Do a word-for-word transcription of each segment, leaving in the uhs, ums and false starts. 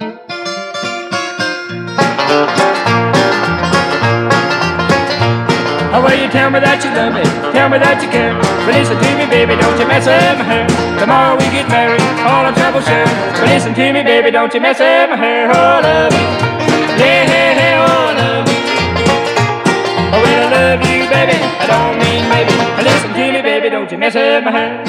Oh, well, you tell me that you love me, tell me that you care. But listen to me, baby, don't you mess up my hair. Tomorrow we get married, all our trouble share. But listen to me, baby, don't you mess up my hair. Oh, I love you, yeah, yeah, yeah, oh, I love you. Oh, well, I love you, baby, I don't mean maybe. Listen to me, baby, don't you mess up my hair.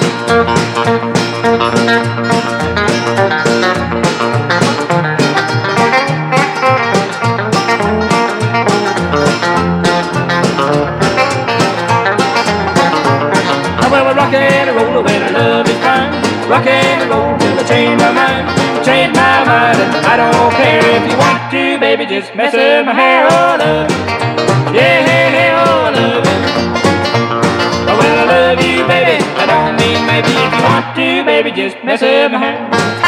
Rock and roll when I love is fine. Rock and roll till I change my mind. Change my mind and I don't care if you want to, baby, just mess up my hair. Oh, love, yeah, yeah, yeah, oh, I love you. Oh, well, I love you, baby, I don't mean maybe. If you want to, baby, just mess up my hair.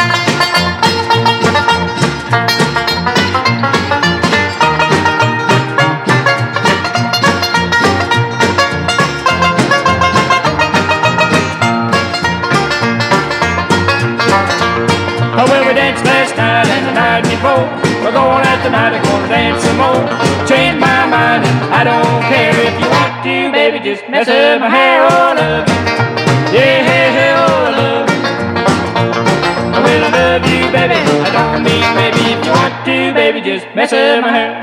Oh, well, we danced last night and the night before. We're going out tonight, we're gonna dance some more. Change my mind and I don't care if you want to, baby, just mess up my hair. Oh, I love you, yeah, yeah, yeah, oh, I love you. Oh, well, I love you, baby, I don't mean maybe. If you want to, baby, just mess up my hair.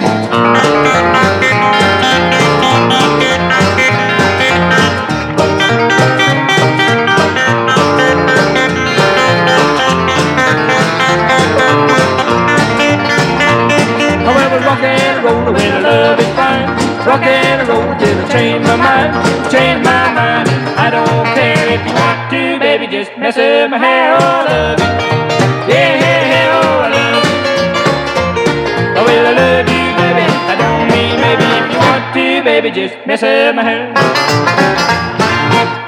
Rock and roll when I love is fine. Rock and roll till I change my mind. Change my mind. I don't care if you want to, baby, just mess up my hair. Oh, I love you, yeah, yeah, yeah, oh, I love you. Oh, well, I love you, baby, I don't mean maybe. If you want to, baby, just mess up my hair.